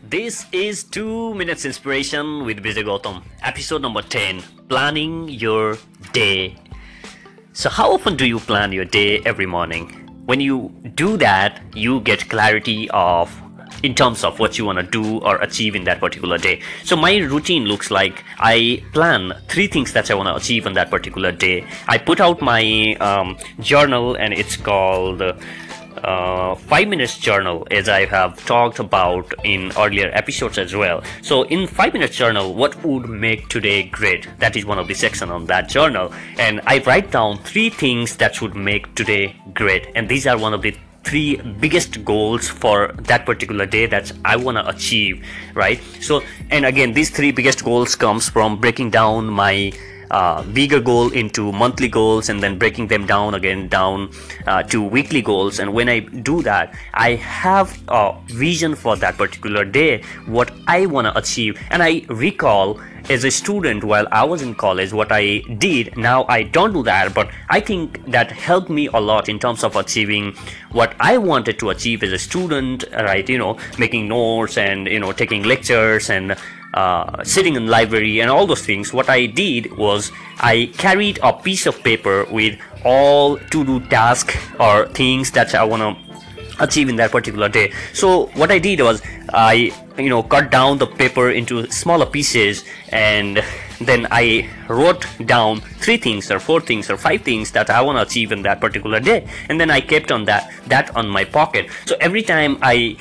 This is 2 Minutes Inspiration with Vijay Gautam, episode number 10, Planning Your Day. So how often do you plan your day every morning? When you do that, you get clarity in terms of what you want to do or achieve in that particular day. So my routine looks like I plan 3 things that I want to achieve on that particular day. I put out my journal, and it's called 5 minutes journal, as I have talked about in earlier episodes as well. So in 5 minutes journal, what would make today great? That is one of the section on that journal, and I write down 3 things that should make today great, and these are one of the 3 biggest goals for that particular day that I want to achieve, right? So, and again, these 3 biggest goals comes from breaking down my bigger goal into monthly goals, and then breaking them down to weekly goals. And when I do that, I have a vision for that particular day, what I want to achieve. And I recall as a student while I was in college what I did. Now I don't do that, but I think that helped me a lot in terms of achieving what I wanted to achieve as a student, right? Making notes and taking lectures and sitting in the library and all those things. What I did was I carried a piece of paper with all to-do tasks or things that I want to achieve in that particular day. So what I did was I cut down the paper into smaller pieces, and then I wrote down 3 things or 4 things or 5 things that I want to achieve in that particular day, and then I kept on that on my pocket. So every time I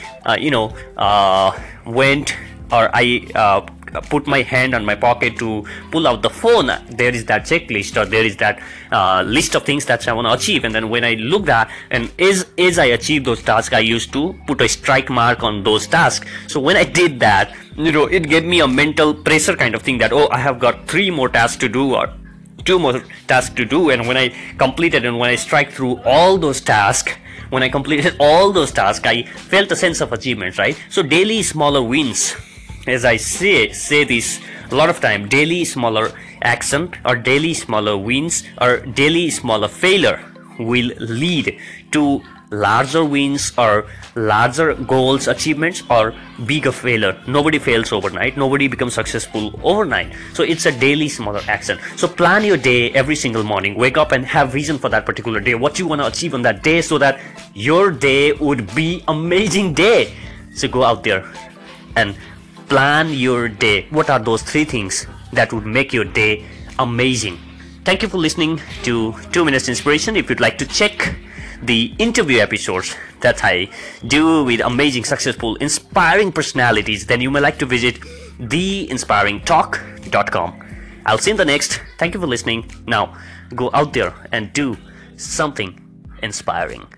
went, or I put my hand on my pocket to pull out the phone, there is that checklist, or there is that list of things that I want to achieve. And then when I looked at, and as I achieve those tasks, I used to put a strike mark on those tasks. So when I did that, it gave me a mental pressure kind of thing that, I have got 3 more tasks to do, or 2 more tasks to do. And when I completed, and when I strike through all those tasks, when I completed all those tasks, I felt a sense of achievement, right? So daily smaller wins, as I say this a lot of time, daily smaller action or daily smaller wins or daily smaller failure will lead to larger wins or larger goals achievements or bigger failure. Nobody fails overnight. Nobody becomes successful overnight. So it's a daily smaller action. So plan your day every single morning. Wake up and have vision for that particular day, what you want to achieve on that day, so that your day would be amazing day. So go out there and plan your day. What are those 3 things that would make your day amazing? Thank you for listening to 2 Minutes Inspiration. If you'd like to check the interview episodes that I do with amazing, successful, inspiring personalities, then you may like to visit theinspiringtalk.com. I'll see you in the next. Thank you for listening. Now, go out there and do something inspiring.